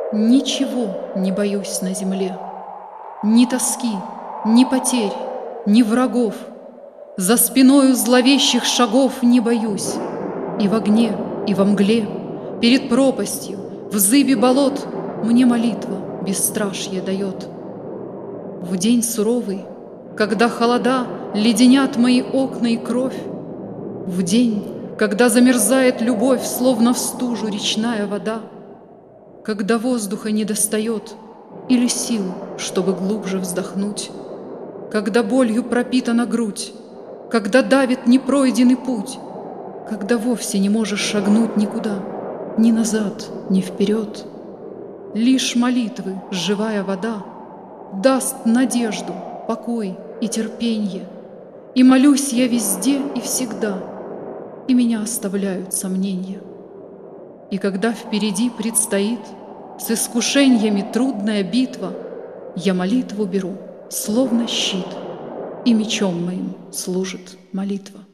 Ничего не боюсь на земле, ни тоски, ни потерь, ни врагов. За спиною зловещих шагов не боюсь. И в огне, и во мгле, перед пропастью, в зыбе болот мне молитва бесстрашье дает. В день суровый, когда холода леденят мои окна и кровь, в день, когда замерзает любовь, словно в стужу речная вода, когда воздуха не достает или сил, чтобы глубже вздохнуть, когда болью пропитана грудь, когда давит непройденный путь, когда вовсе не можешь шагнуть никуда, ни назад, ни вперед. Лишь молитвы, живая вода, даст надежду, покой и терпенье. И молюсь я везде и всегда, и меня оставляют сомнения. И когда впереди предстоит с искушениями трудная битва, я молитву беру, словно щит, и мечом моим служит молитва.